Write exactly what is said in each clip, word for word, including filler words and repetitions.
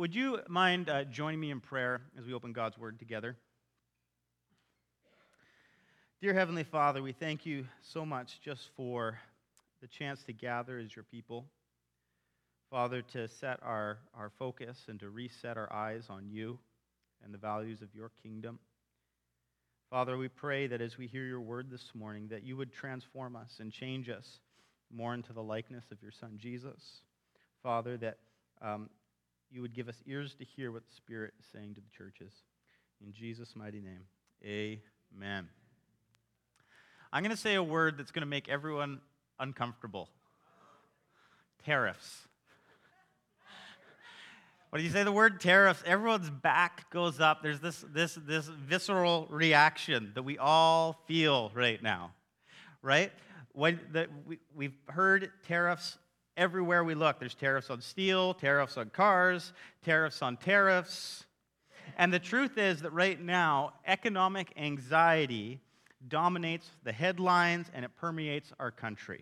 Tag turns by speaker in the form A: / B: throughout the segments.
A: Would you mind uh, joining me in prayer as we open God's Word together? Dear Heavenly Father, we thank you so much just for the chance to gather as your people. Father, to set our, our focus and to reset our eyes on you and the values of your kingdom. Father, we pray that as we hear your word this morning, that you would transform us and change us more into the likeness of your Son, Jesus. Father, that um, you would give us ears to hear what the Spirit is saying to the churches. In Jesus' mighty name, amen. I'm going to say a word that's going to make everyone uncomfortable. Tariffs. When you say the word tariffs, everyone's back goes up. There's this, this, this visceral reaction that we all feel right now, right? When the, we, we've heard tariffs everywhere we look. There's tariffs on steel, tariffs on cars, tariffs on tariffs. And the truth is that right now, economic anxiety dominates the headlines and it permeates our country.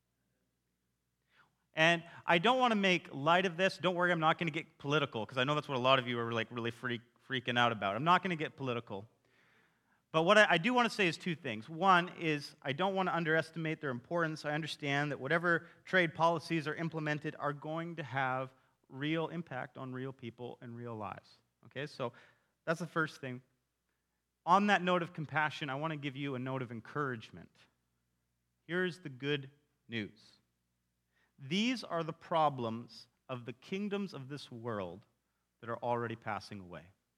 A: And I don't want to make light of this. Don't worry, I'm not going to get political, because I know that's what a lot of you are like really freak, freaking out about. I'm not going to get political. But what I, I do want to say is two things. One is I don't want to underestimate their importance. I understand that whatever trade policies are implemented are going to have real impact on real people and real lives. Okay, so that's the first thing. On that note of compassion, I want to give you a note of encouragement. Here's the good news. These are the problems of the kingdoms of this world that are already passing away.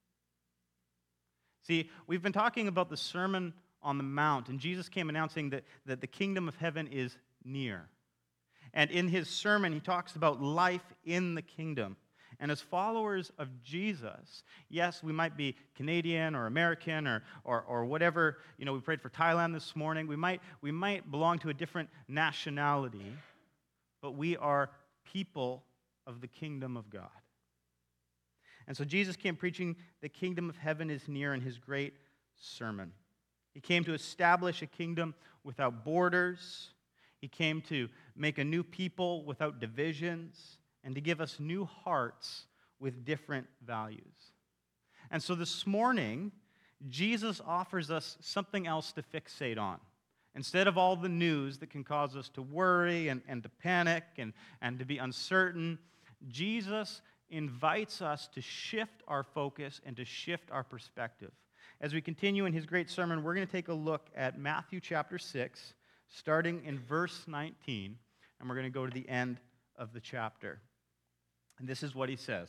A: See, we've been talking about the Sermon on the Mount, and Jesus came announcing that, that the kingdom of heaven is near. And in his sermon, he talks about life in the kingdom. And as followers of Jesus, yes, we might be Canadian or American or, or, or whatever. You know, we prayed for Thailand this morning. We might, we might belong to a different nationality, but we are people of the kingdom of God. And so Jesus came preaching the kingdom of heaven is near in his great sermon. He came to establish a kingdom without borders. He came to make a new people without divisions and to give us new hearts with different values. And so this morning, Jesus offers us something else to fixate on. Instead of all the news that can cause us to worry and, and to panic and, and to be uncertain, Jesus invites us to shift our focus and to shift our perspective. As we continue in his great sermon, we're going to take a look at Matthew chapter six, starting in verse nineteen, and we're going to go to the end of the chapter. And this is what he says.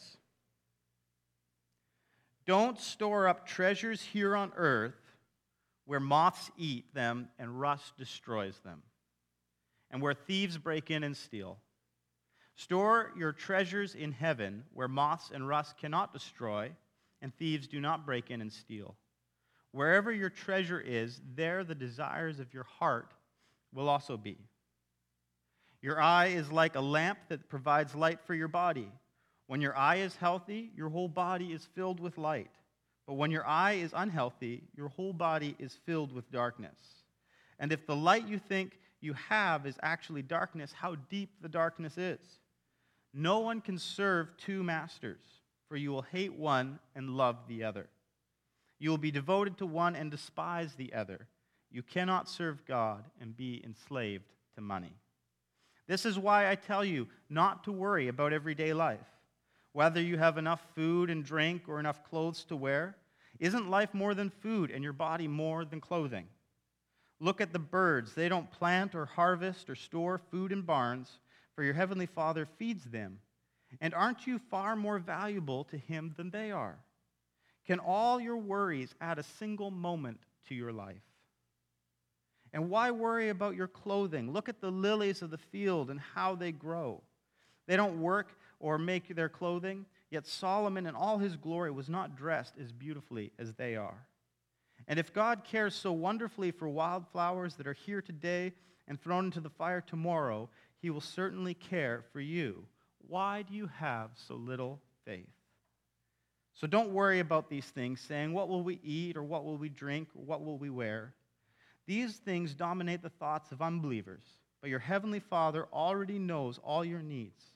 A: Don't store up treasures here on earth, where moths eat them and rust destroys them, and where thieves break in and steal. Store your treasures in heaven, where moths and rust cannot destroy, and thieves do not break in and steal. Wherever your treasure is, there the desires of your heart will also be. Your eye is like a lamp that provides light for your body. When your eye is healthy, your whole body is filled with light. But when your eye is unhealthy, your whole body is filled with darkness. And if the light you think you have is actually darkness, how deep the darkness is. No one can serve two masters, for you will hate one and love the other. You will be devoted to one and despise the other. You cannot serve God and be enslaved to money. This is why I tell you not to worry about everyday life, whether you have enough food and drink or enough clothes to wear. Isn't life more than food and your body more than clothing? Look at the birds. They don't plant or harvest or store food in barns, for your heavenly Father feeds them. And aren't you far more valuable to him than they are? Can all your worries add a single moment to your life? And why worry about your clothing? Look at the lilies of the field and how they grow. They don't work or make their clothing, yet Solomon in all his glory was not dressed as beautifully as they are. And if God cares so wonderfully for wildflowers that are here today and thrown into the fire tomorrow, he will certainly care for you. Why do you have so little faith? So don't worry about these things, saying, what will we eat, or what will we drink, or what will we wear? These things dominate the thoughts of unbelievers, but your heavenly Father already knows all your needs.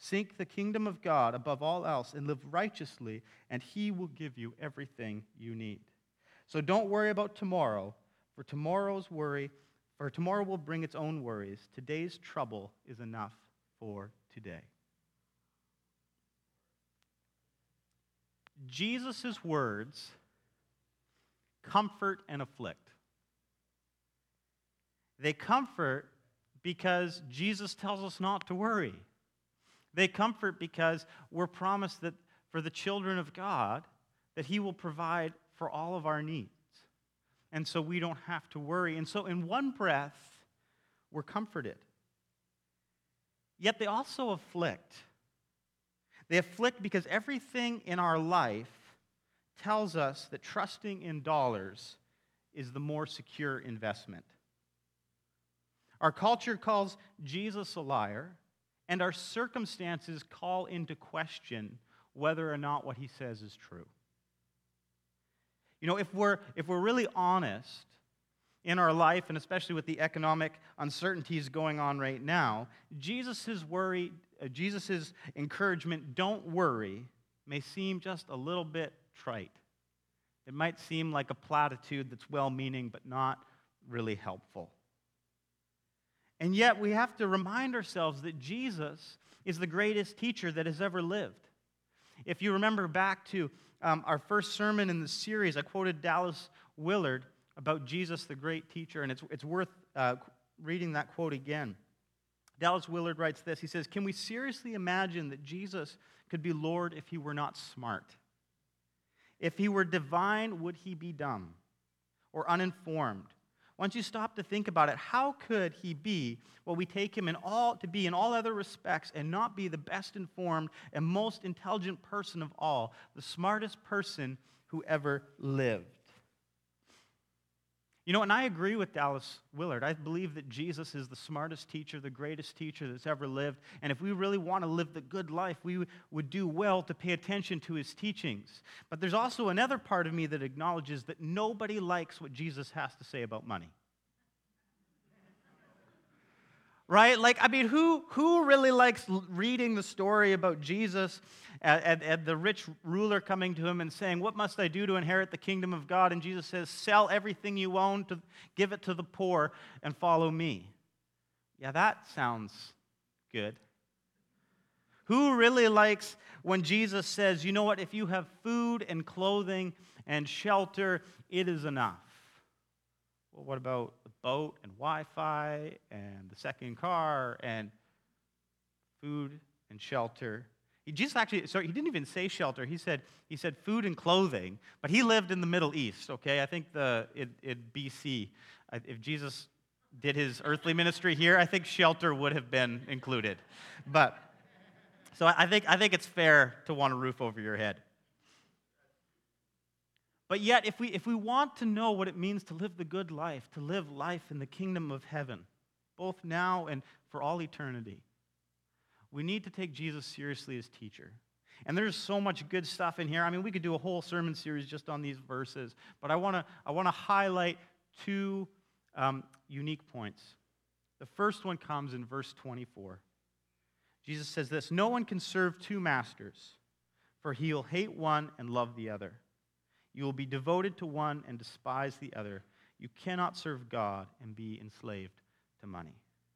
A: Seek the kingdom of God above all else and live righteously, and he will give you everything you need. So don't worry about tomorrow, for tomorrow's worry, for tomorrow will bring its own worries. Today's trouble is enough for today. Jesus' words comfort and afflict. They comfort because Jesus tells us not to worry. They comfort because we're promised that for the children of God, that he will provide for all of our needs. And so we don't have to worry. And so in one breath, we're comforted. Yet they also afflict. They afflict because everything in our life tells us that trusting in dollars is the more secure investment. Our culture calls Jesus a liar, and our circumstances call into question whether or not what he says is true. You know, if we're, if we're really honest in our life, and especially with the economic uncertainties going on right now, Jesus' worry, uh, Jesus' encouragement, don't worry, may seem just a little bit trite. It might seem like a platitude that's well-meaning but not really helpful. And yet we have to remind ourselves that Jesus is the greatest teacher that has ever lived. If you remember back to um, our first sermon in the series, I quoted Dallas Willard about Jesus, the great teacher, and it's, it's worth uh, reading that quote again. Dallas Willard writes this. He says, "Can we seriously imagine that Jesus could be Lord if he were not smart? If he were divine, would he be dumb or uninformed? Once you stop to think about it, how could he be what we take him in all to be in all other respects and not be the best informed and most intelligent person of all, the smartest person who ever lived?" You know, and I agree with Dallas Willard. I believe that Jesus is the smartest teacher, the greatest teacher that's ever lived. And if we really want to live the good life, we would do well to pay attention to his teachings. But there's also another part of me that acknowledges that nobody likes what Jesus has to say about money. Right? Like, I mean, who, who really likes reading the story about Jesus and, and, and the rich ruler coming to him and saying, "What must I do to inherit the kingdom of God?" And Jesus says, "Sell everything you own, to give it to the poor, and follow me." Yeah, that sounds good. Who really likes when Jesus says, "You know what, if you have food and clothing and shelter, it is enough"? Well, what about the boat and Wi-Fi and the second car and food and shelter? He just actually, sorry, he didn't even say shelter. He said he said food and clothing, but he lived in the Middle East, okay? I think the in, in B C, if Jesus did his earthly ministry here, I think shelter would have been included. But, so I think, I think it's fair to want a roof over your head. But yet, if we, if we want to know what it means to live the good life, to live life in the kingdom of heaven, both now and for all eternity, we need to take Jesus seriously as teacher. And there's so much good stuff in here. I mean, we could do a whole sermon series just on these verses, but I want to I want to highlight two um, unique points. The first one comes in verse twenty-four. Jesus says this, "No one can serve two masters, for he will hate one and love the other. You will be devoted to one and despise the other. You cannot serve God and be enslaved to money."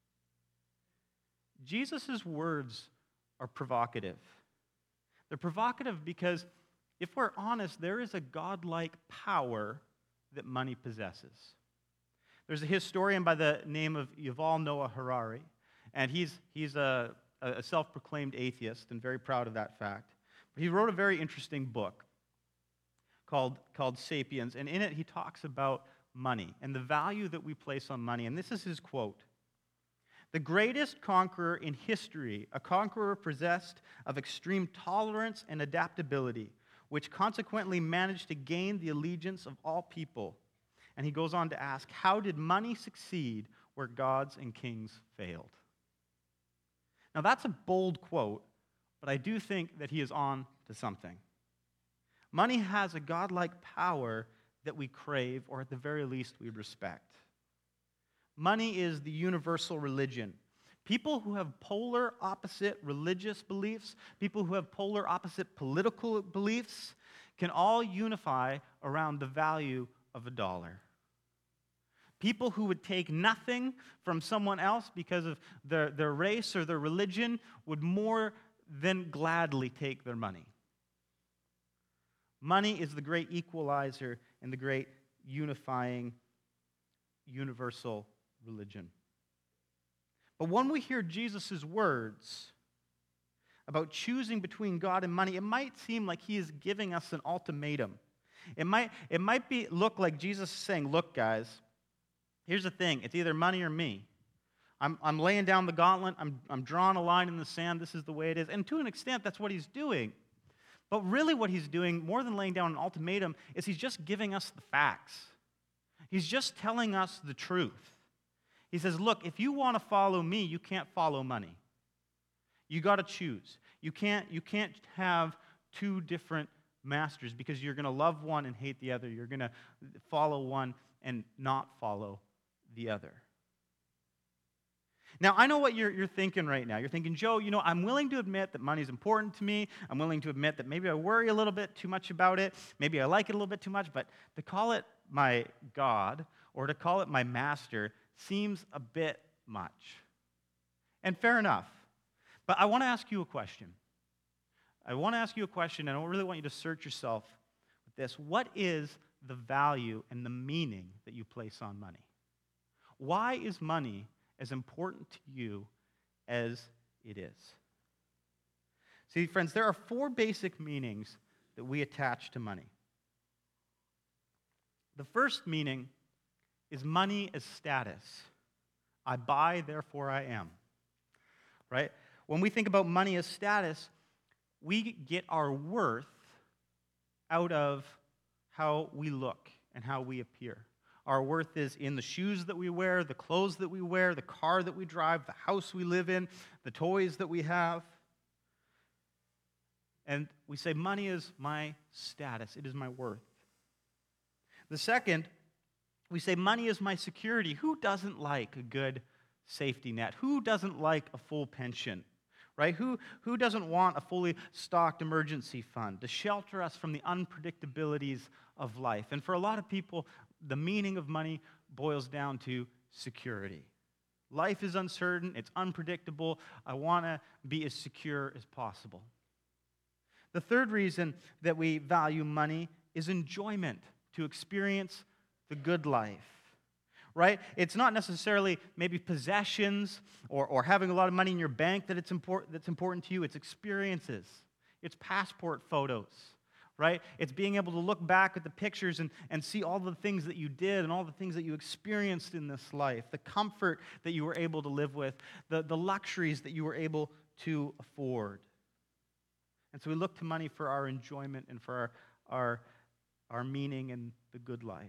A: Jesus' words are provocative. They're provocative because, if we're honest, there is a godlike power that money possesses. There's a historian by the name of Yuval Noah Harari, and he's, he's a, a self-proclaimed atheist and very proud of that fact. But he wrote a very interesting book called, called Sapiens, and in it he talks about money and the value that we place on money. And this is his quote: "The greatest conqueror in history, a conqueror possessed of extreme tolerance and adaptability, which consequently managed to gain the allegiance of all people." And he goes on to ask, how did money succeed where gods and kings failed? Now that's a bold quote, but I do think that he is on to something. Money has a godlike power that we crave, or at the very least we respect. Money is the universal religion. People who have polar opposite religious beliefs, people who have polar opposite political beliefs, can all unify around the value of a dollar. People who would take nothing from someone else because of their, their race or their religion would more than gladly take their money. Money is the great equalizer and the great unifying universal religion. But when we hear Jesus' words about choosing between God and money, it might seem like he is giving us an ultimatum. It might, it might be, look like Jesus is saying, look, guys, here's the thing. It's either money or me. I'm, I'm laying down the gauntlet. I'm, I'm drawing a line in the sand. This is the way it is. And to an extent, that's what he's doing. But really what he's doing, more than laying down an ultimatum, is he's just giving us the facts. He's just telling us the truth. He says, look, if you want to follow me, you can't follow money. You got to choose. You can't, you can't have two different masters because you're going to love one and hate the other. You're going to follow one and not follow the other. Now, I know what you're, you're thinking right now. You're thinking, Joe, you know, I'm willing to admit that money is important to me. I'm willing to admit that maybe I worry a little bit too much about it. Maybe I like it a little bit too much. But to call it my God or to call it my master seems a bit much. And fair enough. But I want to ask you a question. I want to ask you a question, and I really want you to search yourself with this. What is the value and the meaning that you place on money? Why is money as important to you as it is? See, friends, there are four basic meanings that we attach to money. The first meaning is money as status. I buy, therefore I am. Right? When we think about money as status, we get our worth out of how we look and how we appear. Our worth is in the shoes that we wear, the clothes that we wear, the car that we drive, the house we live in, the toys that we have. And we say, money is my status. It is my worth. The second, we say, money is my security. Who doesn't like a good safety net? Who doesn't like a full pension? Right? Who, who doesn't want a fully stocked emergency fund to shelter us from the unpredictabilities of life? And for a lot of people, the meaning of money boils down to security. Life is uncertain. It's unpredictable. I want to be as secure as possible. The third reason that we value money is enjoyment, to experience the good life. Right? It's not necessarily maybe possessions or, or having a lot of money in your bank that it's important, that's important to you. It's experiences. It's passport photos. Right? It's being able to look back at the pictures and, and see all the things that you did and all the things that you experienced in this life, the comfort that you were able to live with, the, the luxuries that you were able to afford. And so we look to money for our enjoyment and for our, our, our meaning and the good life.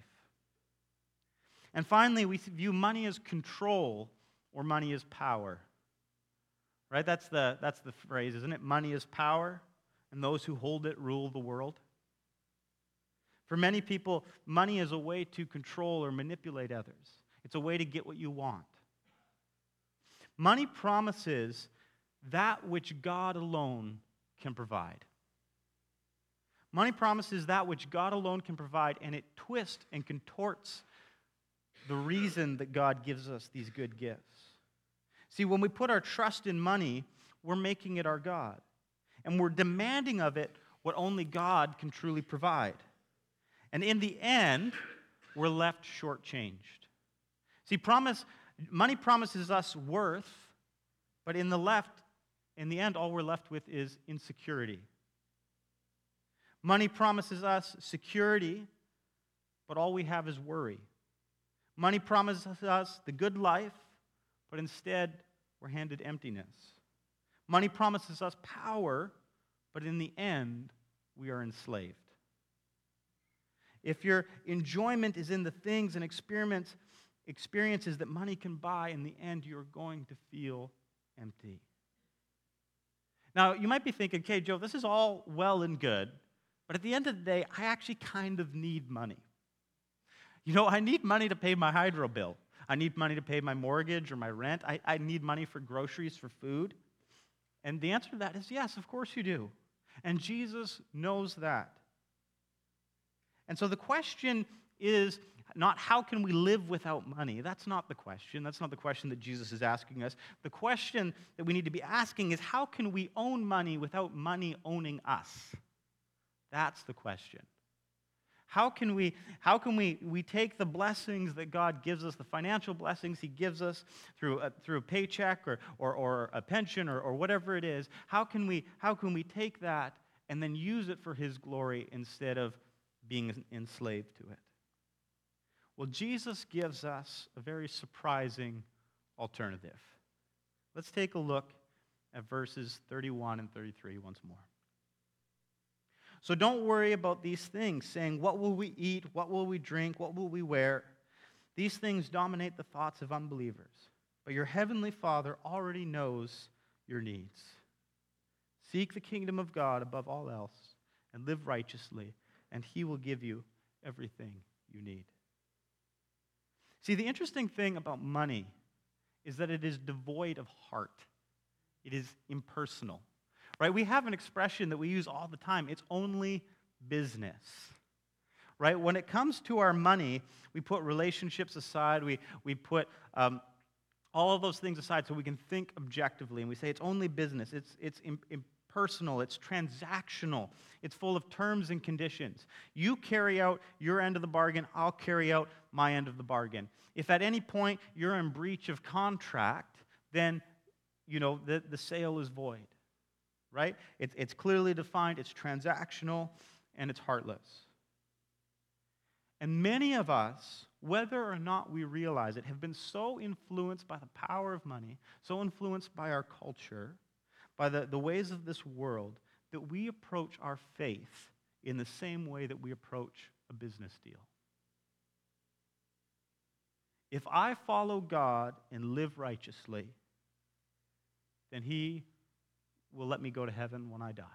A: And finally, we view money as control or money as power. Right? That's the, that's the phrase, isn't it? Money is power, and those who hold it rule the world. For many people, money is a way to control or manipulate others. It's a way to get what you want. Money promises that which God alone can provide. Money promises that which God alone can provide, and it twists and contorts the reason that God gives us these good gifts. See, when we put our trust in money, we're making it our God. And we're demanding of it what only God can truly provide. And in the end, we're left shortchanged. See, promise, money promises us worth, but in the left, in the end, all we're left with is insecurity. Money promises us security, but all we have is worry. Money promises us the good life, but instead we're handed emptiness. Money promises us power, but in the end we are enslaved. If your enjoyment is in the things and experiments, experiences that money can buy, in the end you're going to feel empty. Now, you might be thinking, okay, Joe, this is all well and good, but at the end of the day, I actually kind of need money. You know, I need money to pay my hydro bill. I need money to pay my mortgage or my rent. I, I need money for groceries, for food. And the answer to that is yes, of course you do. And Jesus knows that. And so the question is not how can we live without money? That's not the question. That's not the question that Jesus is asking us. The question that we need to be asking is how can we own money without money owning us? That's the question. How can we, how can we, we take the blessings that God gives us, the financial blessings He gives us through a, through a paycheck or, or, or a pension or, or whatever it is, how can we, how can we take that and then use it for His glory instead of being enslaved to it? Well, Jesus gives us a very surprising alternative. Let's take a look at verses thirty-one and thirty-three once more. So don't worry about these things, saying, what will we eat? What will we drink? What will we wear? These things dominate the thoughts of unbelievers. But your heavenly Father already knows your needs. Seek the kingdom of God above all else and live righteously, and He will give you everything you need. See, the interesting thing about money is that it is devoid of heart. It is impersonal. Right? We have an expression that we use all the time. It's only business. Right? When it comes to our money, we put relationships aside. We, we put um, all of those things aside so we can think objectively. And we say it's only business. It's, it's impersonal. It's transactional. It's full of terms and conditions. You carry out your end of the bargain. I'll carry out my end of the bargain. If at any point you're in breach of contract, then, you know, the, the sale is void. Right? It's, it's clearly defined, it's transactional, and it's heartless. And many of us, whether or not we realize it, have been so influenced by the power of money, so influenced by our culture, by the, the ways of this world, that we approach our faith in the same way that we approach a business deal. If I follow God and live righteously, then He will let me go to heaven when I die.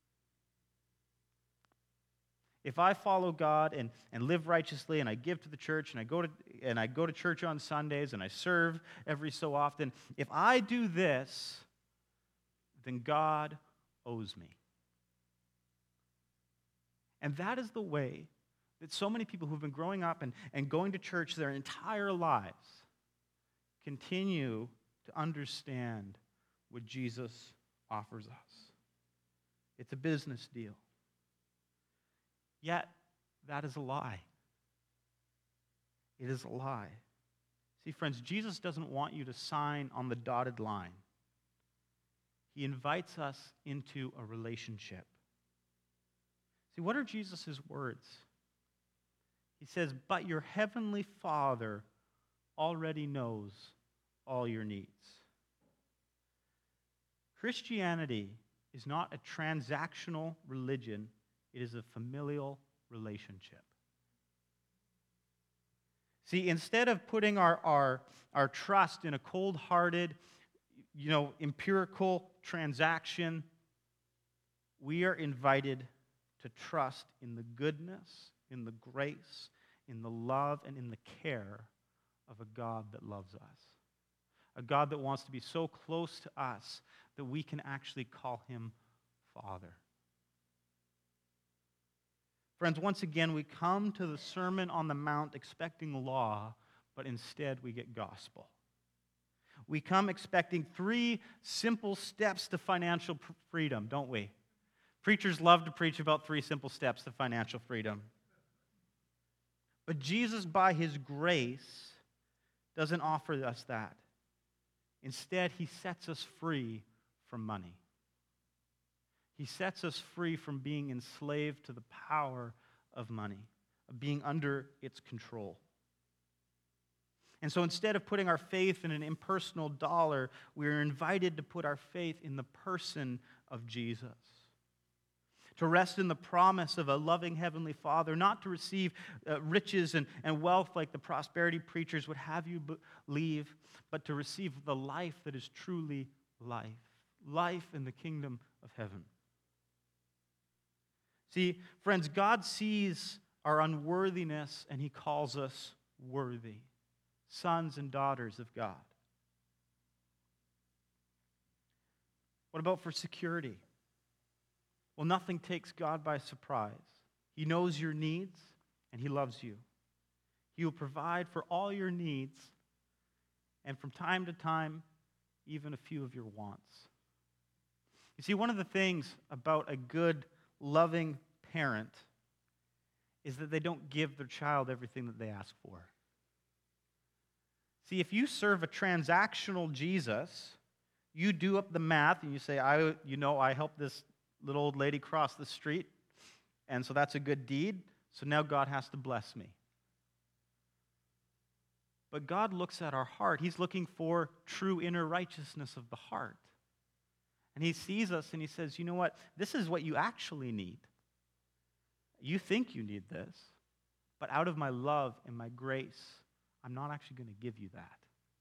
A: If I follow God and, and live righteously and I give to the church and I go to and I go to church on Sundays and I serve every so often, if I do this, then God owes me. And that is the way that so many people who've been growing up and, and going to church their entire lives continue to understand what Jesus offers us. It's a business deal. Yet, that is a lie. It is a lie. See, friends, Jesus doesn't want you to sign on the dotted line. He invites us into a relationship. See, what are Jesus' words? He says, but your heavenly Father already knows all your needs. Christianity is not a transactional religion. It is a familial relationship. See, instead of putting our, our, our trust in a cold-hearted, you know, empirical transaction, we are invited to trust in the goodness, in the grace, in the love, and in the care of a God that loves us. A God that wants to be so close to us that we can actually call Him Father. Friends, once again, we come to the Sermon on the Mount expecting law, but instead we get gospel. We come expecting three simple steps to financial freedom, don't we? Preachers love to preach about three simple steps to financial freedom. But Jesus, by His grace, doesn't offer us that. Instead, He sets us free from money. He sets us free from being enslaved to the power of money, of being under its control. And so instead of putting our faith in an impersonal dollar, we are invited to put our faith in the person of Jesus. To rest in the promise of a loving Heavenly Father, not to receive uh, riches and, and wealth like the prosperity preachers would have you believe, but to receive the life that is truly life. Life in the kingdom of heaven. See, friends, God sees our unworthiness and He calls us worthy. sons and daughters of God. What about for security? Well, nothing takes God by surprise. He knows your needs, and He loves you. He will provide for all your needs, and from time to time, even a few of your wants. You see, one of the things about a good, loving parent is that they don't give their child everything that they ask for. See, if you serve a transactional Jesus, you do up the math and you say, I, you know, I helped this little old lady cross the street, and so that's a good deed, so now God has to bless me. But God looks at our heart. He's looking for true inner righteousness of the heart. And He sees us and He says, you know what? This is what you actually need. You think you need this, but out of my love and my grace, I'm not actually going to give you that.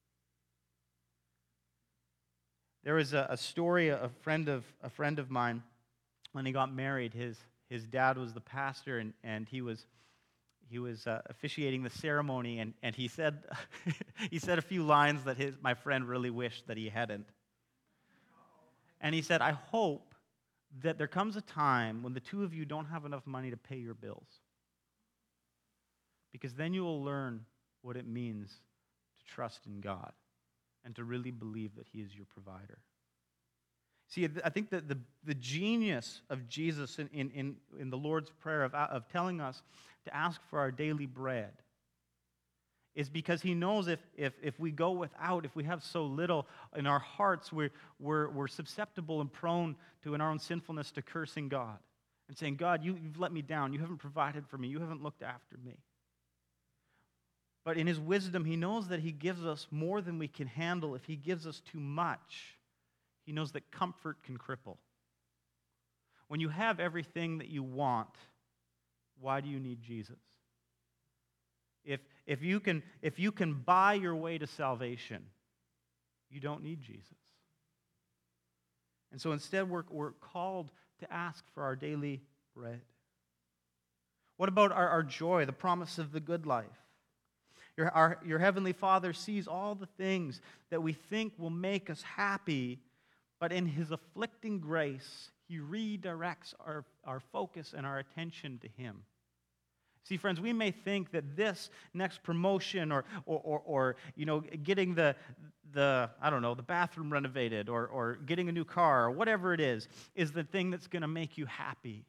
A: There was a, a story, a friend of a friend of mine, when he got married, his his dad was the pastor, and, and he was he was uh, officiating the ceremony, and, and he said he said a few lines that his my friend really wished that he hadn't. And he said, I hope that there comes a time when the two of you don't have enough money to pay your bills. Because then you will learn what it means to trust in God and to really believe that He is your provider. See, I think that the, the genius of Jesus in, in, in the Lord's Prayer of, of telling us to ask for our daily bread is because He knows if, if, if we go without, if we have so little in our hearts, we're, we're, we're susceptible and prone to, in our own sinfulness, to cursing God and saying, God, you, you've let me down. You haven't provided for me. You haven't looked after me. But in His wisdom, He knows that He gives us more than we can handle. If He gives us too much, He knows that comfort can cripple. When you have everything that you want, why do you need Jesus? If, if, you can, if you can buy your way to salvation, you don't need Jesus. And so instead, we're, we're called to ask for our daily bread. What about our, our joy, the promise of the good life? Your, our, your Heavenly Father sees all the things that we think will make us happy, but in His afflicting grace, He redirects our, our focus and our attention to Him. See, friends, we may think that this next promotion or, or, or, or you know, getting the, the, I don't know, the bathroom renovated or, or getting a new car or whatever it is, is the thing that's going to make you happy.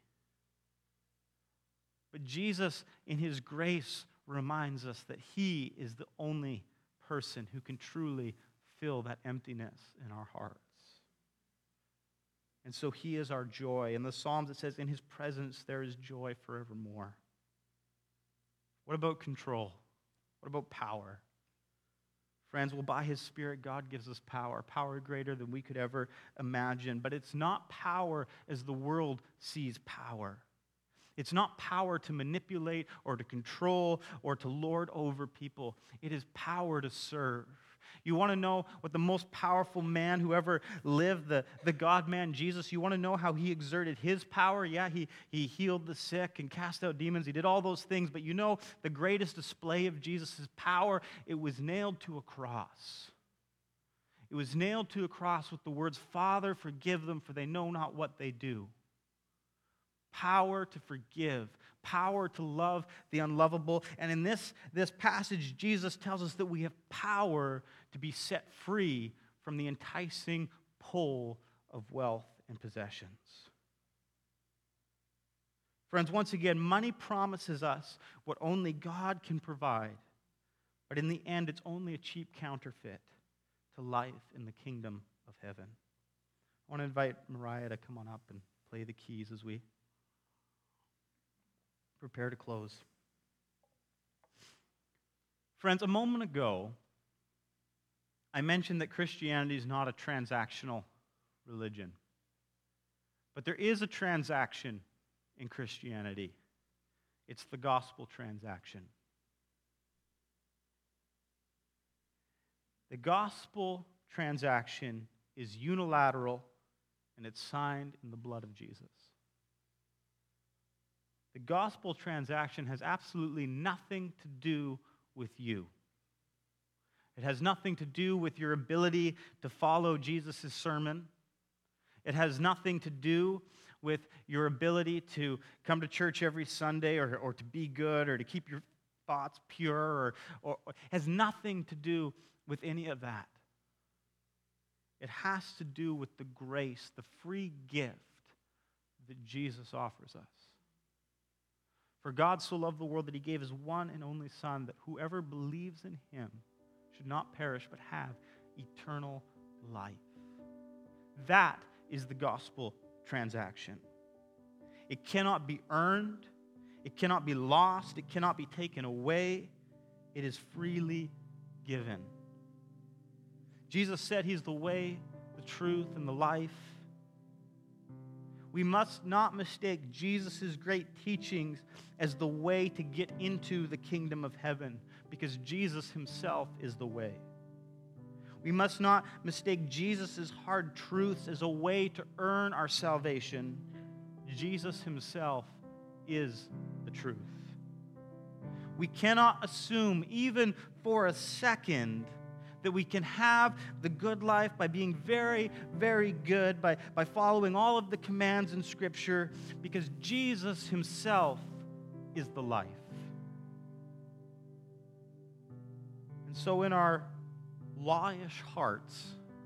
A: But Jesus, in His grace, reminds us that He is the only person who can truly fill that emptiness in our hearts. And so He is our joy. In the Psalms it says, in His presence there is joy forevermore. What about control? What about power? Friends, well, by His Spirit, God gives us power, power greater than we could ever imagine. But it's not power as the world sees power. It's not power to manipulate or to control or to lord over people. It is power to serve. You want to know what the most powerful man who ever lived, the, the God-man Jesus, you want to know how He exerted His power? Yeah, he, he healed the sick and cast out demons. He did all those things. But you know, the greatest display of Jesus' power, it was nailed to a cross. It was nailed to a cross with the words, Father, forgive them, for they know not what they do. Power to forgive, power to love the unlovable. And in this, this passage, Jesus tells us that we have power to be set free from the enticing pull of wealth and possessions. Friends, once again, money promises us what only God can provide. But in the end, it's only a cheap counterfeit to life in the kingdom of heaven. I want to invite Mariah to come on up and play the keys as we prepare to close. Friends, a moment ago, I mentioned that Christianity is not a transactional religion. But there is a transaction in Christianity. It's the gospel transaction. The gospel transaction is unilateral, and it's signed in the blood of Jesus. The gospel transaction has absolutely nothing to do with you. It has nothing to do with your ability to follow Jesus' sermon. It has nothing to do with your ability to come to church every Sunday or, or to be good or to keep your thoughts pure. Or, or, or it has nothing to do with any of that. It has to do with the grace, the free gift that Jesus offers us. For God so loved the world that he gave his one and only Son, that whoever believes in him should not perish but have eternal life. That is the gospel transaction. It cannot be earned. It cannot be lost. It cannot be taken away. It is freely given. Jesus said he's the way, the truth, and the life. We must not mistake Jesus' great teachings as the way to get into the kingdom of heaven, because Jesus himself is the way. We must not mistake Jesus' hard truths as a way to earn our salvation. Jesus himself is the truth. We cannot assume, even for a second, that we can have the good life by being very, very good, by, by following all of the commands in Scripture, because Jesus himself is the life. And so in our lawish hearts,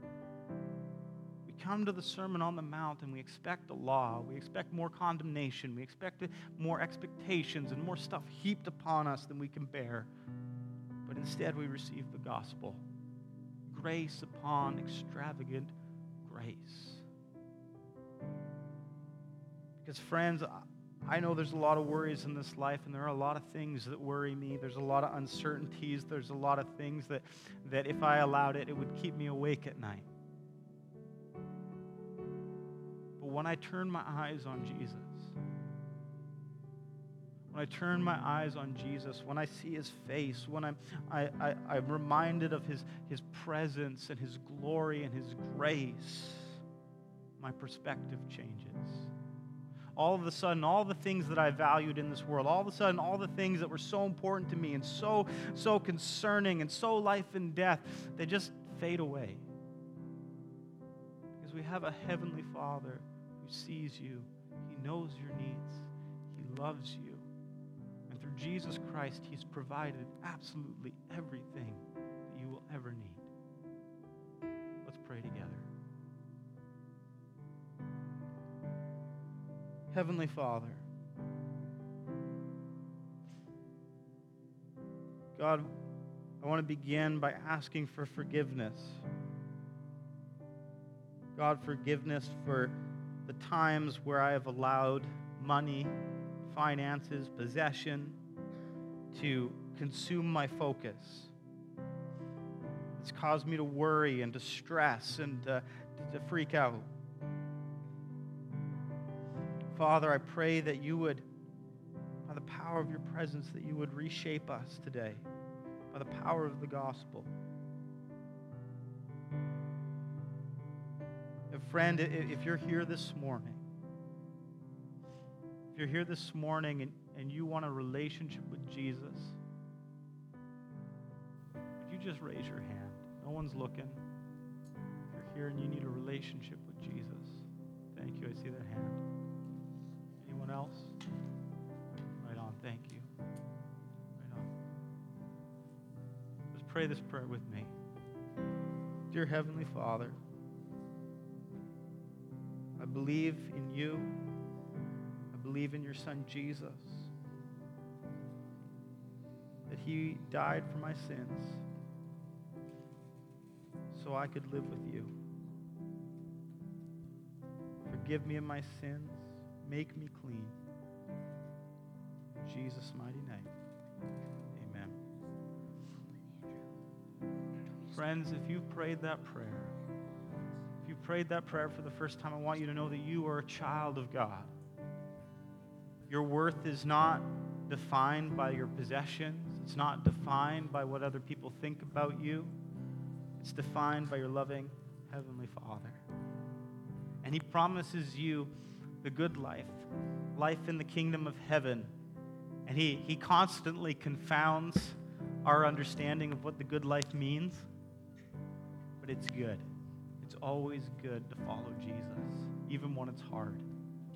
A: we come to the Sermon on the Mount and we expect a law, we expect more condemnation, we expect more expectations and more stuff heaped upon us than we can bear. But instead we receive the gospel. Grace upon extravagant grace. Because friends, I know there's a lot of worries in this life, and there are a lot of things that worry me. There's a lot of uncertainties. There's a lot of things that, that if I allowed it, it would keep me awake at night. But when I turn my eyes on Jesus, when I turn my eyes on Jesus, when I see his face, when I'm, I, I, I'm reminded of his, his presence and his glory and his grace, my perspective changes. All of a sudden, all the things that I valued in this world, all of a sudden, all the things that were so important to me and so, so concerning and so life and death, they just fade away. Because we have a heavenly Father who sees you. He knows your needs. He loves you. And through Jesus Christ, he's provided absolutely everything that you will ever need. Let's pray together. Heavenly Father, God, I want to begin by asking for forgiveness. God, forgiveness for the times where I have allowed money, finances, possession to consume my focus. It's caused me to worry and to stress and to, to freak out. Father, I pray that you would, by the power of your presence, that you would reshape us today by the power of the gospel. And friend, if you're here this morning, if you're here this morning and, and you want a relationship with Jesus, would you just raise your hand? No one's looking. If you're here and you need a relationship with Jesus, thank you. I see that hand. Anyone else? Right on. Thank you. Right on. Let's pray this prayer with me. Dear Heavenly Father, I believe in you. I believe in your Son, Jesus, that he died for my sins so I could live with you. Forgive me of my sins. Make me clean. In Jesus' mighty name, amen. Friends, if you've prayed that prayer, if you prayed that prayer for the first time, I want you to know that you are a child of God. Your worth is not defined by your possessions. It's not defined by what other people think about you. It's defined by your loving Heavenly Father. And he promises you the good life, life in the kingdom of heaven. And he, he constantly confounds our understanding of what the good life means, but it's good. It's always good to follow Jesus, even when it's hard.